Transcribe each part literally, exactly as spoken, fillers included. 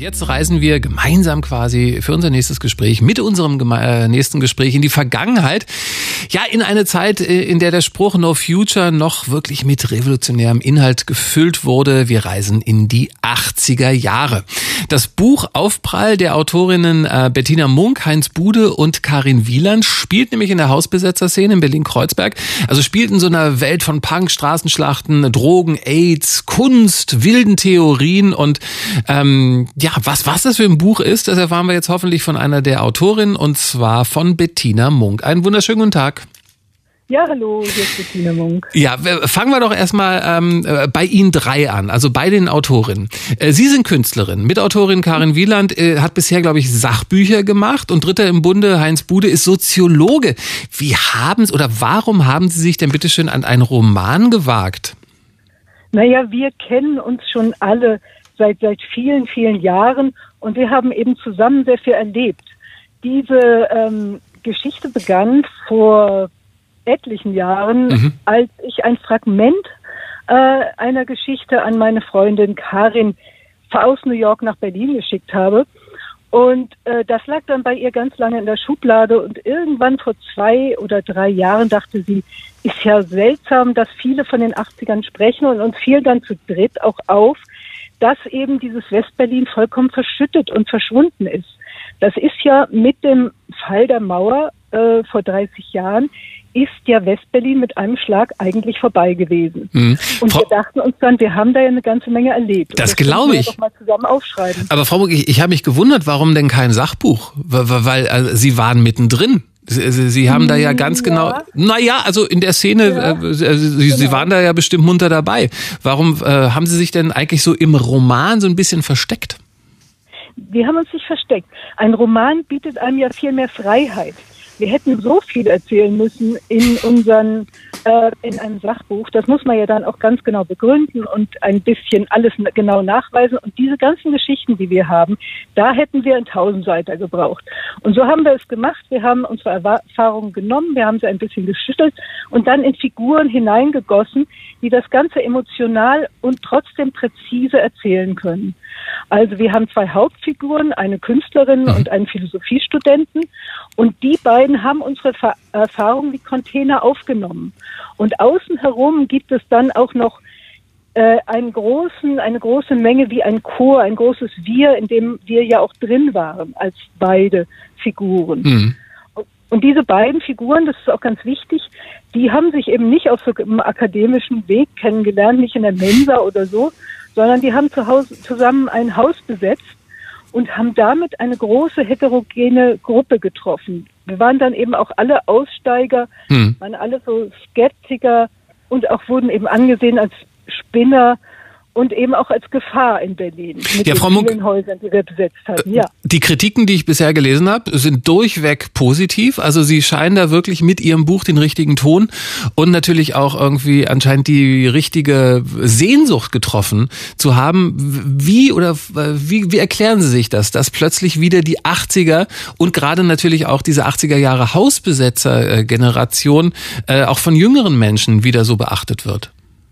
Jetzt reisen wir gemeinsam quasi für unser nächstes Gespräch, mit unserem geme- äh, nächsten Gespräch in die Vergangenheit. Ja, in eine Zeit, in der der Spruch No Future noch wirklich mit revolutionärem Inhalt gefüllt wurde. Wir reisen in die achtziger Jahre. Das Buch Aufprall der Autorinnen äh, Bettina Munk, Heinz Bude und Karin Wieland spielt nämlich in der Hausbesetzerszene in Berlin-Kreuzberg. Also spielt in so einer Welt von Punk, Straßenschlachten, Drogen, AIDS, Kunst, wilden Theorien und ähm, ja, was, was das für ein Buch ist, das erfahren wir jetzt hoffentlich von einer der Autorinnen und zwar von Bettina Munk. Einen wunderschönen guten Tag. Ja, hallo, hier ist Bettina Munk. Ja, fangen wir doch erstmal ähm, bei Ihnen drei an, also bei den Autorinnen. Äh, Sie sind Künstlerin. Mitautorin Karin Wieland äh, hat bisher, glaube ich, Sachbücher gemacht und Dritter im Bunde, Heinz Bude, ist Soziologe. Wie haben Sie oder warum haben Sie sich denn bitteschön an einen Roman gewagt? Naja, wir kennen uns schon alle seit seit vielen, vielen Jahren und wir haben eben zusammen sehr viel erlebt. Diese ähm, Geschichte begann vor etlichen Jahren, mhm. als ich ein Fragment äh, einer Geschichte an meine Freundin Karin aus New York nach Berlin geschickt habe. Und äh, das lag dann bei ihr ganz lange in der Schublade und irgendwann vor zwei oder drei Jahren dachte sie, ist ja seltsam, dass viele von den achtzigern sprechen und uns fiel dann zu dritt auch auf, dass eben dieses Westberlin vollkommen verschüttet und verschwunden ist. Das ist ja mit dem Fall der Mauer äh, vor dreißig Jahren ist ja Westberlin mit einem Schlag eigentlich vorbei gewesen. Mhm. Und Frau, wir dachten uns dann, wir haben da ja eine ganze Menge erlebt. Das, das glaube ich. Doch mal zusammen aufschreiben. Aber Frau Munk, ich, ich habe mich gewundert, warum denn kein Sachbuch? Weil, weil also, Sie waren mittendrin. Sie, Sie haben da ja ganz ja. genau, naja, also in der Szene, ja, äh, Sie, genau. Sie waren da ja bestimmt munter dabei. Warum äh, haben Sie sich denn eigentlich so im Roman so ein bisschen versteckt? Wir haben uns nicht versteckt. Ein Roman bietet einem ja viel mehr Freiheit. Wir hätten so viel erzählen müssen in unseren, äh, in einem Sachbuch. Das muss man ja dann auch ganz genau begründen und ein bisschen alles genau nachweisen. Und diese ganzen Geschichten, die wir haben, da hätten wir einen Tausendseiter gebraucht. Und so haben wir es gemacht. Wir haben unsere Erfahrungen genommen, wir haben sie ein bisschen geschüttelt und dann in Figuren hineingegossen, die das Ganze emotional und trotzdem präzise erzählen können. Also wir haben zwei Hauptfiguren, eine Künstlerin und einen Philosophiestudenten und die beiden haben unsere Ver- Erfahrungen wie Container aufgenommen. Und außen herum gibt es dann auch noch äh, einen großen, eine große Menge wie ein Chor, ein großes Wir, in dem wir ja auch drin waren als beide Figuren. Mhm. Und, und diese beiden Figuren, das ist auch ganz wichtig, die haben sich eben nicht auf so einem akademischen Weg kennengelernt, nicht in der Mensa oder so, sondern die haben zu Hause zusammen ein Haus besetzt und haben damit eine große heterogene Gruppe getroffen. Wir waren dann eben auch alle Aussteiger, hm. waren alle so Skeptiker und auch wurden eben angesehen als Spinner und eben auch als Gefahr in Berlin mit ja, den Frau Munk, vielen Häusern, die wir besetzt hatten. Ja. Die Kritiken, die ich bisher gelesen habe, sind durchweg positiv. Also Sie scheinen da wirklich mit Ihrem Buch den richtigen Ton und natürlich auch irgendwie anscheinend die richtige Sehnsucht getroffen zu haben. Wie oder wie, wie erklären Sie sich das, dass plötzlich wieder die achtziger und gerade natürlich auch diese achtziger Jahre Hausbesetzer-Generation äh, auch von jüngeren Menschen wieder so beachtet wird?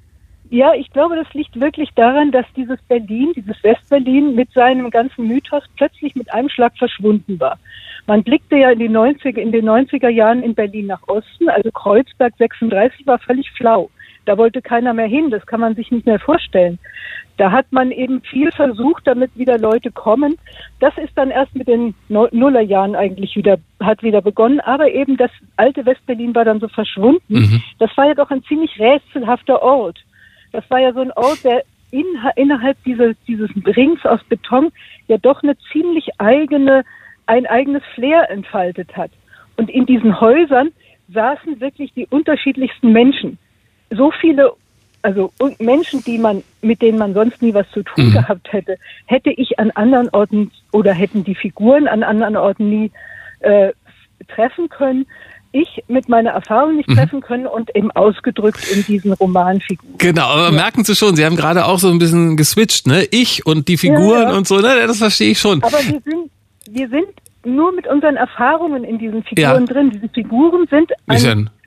Ja, ich glaube, das liegt wirklich daran, dass dieses Berlin, dieses Westberlin mit seinem ganzen Mythos plötzlich mit einem Schlag verschwunden war. Man blickte ja in die neunziger, in den neunziger Jahren in Berlin nach Osten, also Kreuzberg sechsunddreißig war völlig flau. Da wollte keiner mehr hin, das kann man sich nicht mehr vorstellen. Da hat man eben viel versucht, damit wieder Leute kommen. Das ist dann erst mit den Nullerjahren eigentlich wieder, hat wieder begonnen. Aber eben das alte Westberlin war dann so verschwunden. Mhm. Das war ja doch ein ziemlich rätselhafter Ort. Das war ja so ein Ort, der in, innerhalb dieses, dieses Rings aus Beton ja doch eine ziemlich eigene, ein eigenes Flair entfaltet hat. Und in diesen Häusern saßen wirklich die unterschiedlichsten Menschen. So viele, also Menschen, die man, mit denen man sonst nie was zu tun mhm. gehabt hätte, hätte ich an anderen Orten oder hätten die Figuren an anderen Orten nie äh, treffen können. Ich mit meiner Erfahrung nicht treffen können und eben ausgedrückt in diesen Romanfiguren. Genau, aber ja. Merken Sie schon, Sie haben gerade auch so ein bisschen geswitcht, ne? Ich und die Figuren ja, ja. und so, ne? Das verstehe ich schon. Aber wir sind, wir sind nur mit unseren Erfahrungen in diesen Figuren ja. drin. Diese Figuren sind ein,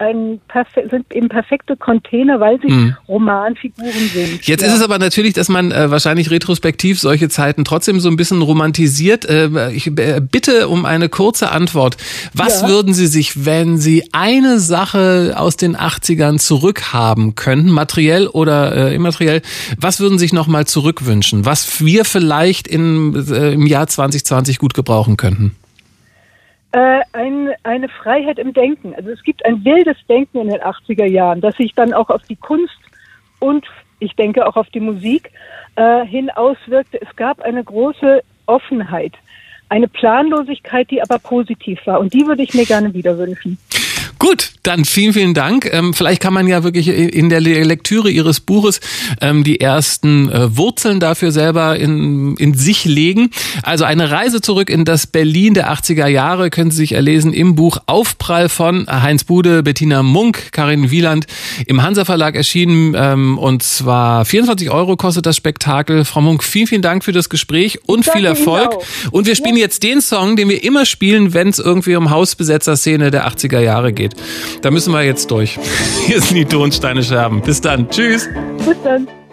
ein perfe- sind eben perfekte Container, weil sie hm. Romanfiguren sind. Jetzt ja. ist es aber natürlich, dass man äh, wahrscheinlich retrospektiv solche Zeiten trotzdem so ein bisschen romantisiert. Äh, ich äh, bitte um eine kurze Antwort. Was ja. würden Sie sich, wenn Sie eine Sache aus den achtzigern zurückhaben könnten, materiell oder äh, immateriell, was würden Sie sich nochmal zurückwünschen, was wir vielleicht in, äh, im Jahr zwanzig zwanzig gut gebrauchen könnten? Äh, ein, eine Freiheit im Denken. Also es gibt ein wildes Denken in den achtziger Jahren, das sich dann auch auf die Kunst und ich denke auch auf die Musik äh, hin auswirkte. Es gab eine große Offenheit, eine Planlosigkeit, die aber positiv war. Und die würde ich mir gerne wieder wünschen. Gut, dann vielen, vielen Dank. Ähm, vielleicht kann man ja wirklich in der Lektüre Ihres Buches ähm, die ersten äh, Wurzeln dafür selber in, in sich legen. Also eine Reise zurück in das Berlin der achtziger Jahre können Sie sich erlesen im Buch Aufprall von Heinz Bude, Bettina Munk, Karin Wieland, im Hansa Verlag erschienen. Ähm, und zwar vierundzwanzig Euro kostet das Spektakel. Frau Munk, vielen, vielen Dank für das Gespräch und viel Erfolg. Und wir spielen jetzt den Song, den wir immer spielen, wenn es irgendwie um Hausbesetzer-Szene der achtziger Jahre geht. Da müssen wir jetzt durch. Hier sind die Tonsteine Scherben. Bis dann. Tschüss. Bis dann.